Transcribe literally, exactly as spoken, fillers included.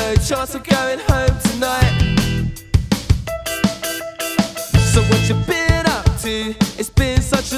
no chance of going home tonight. So what you been up to? It's been such a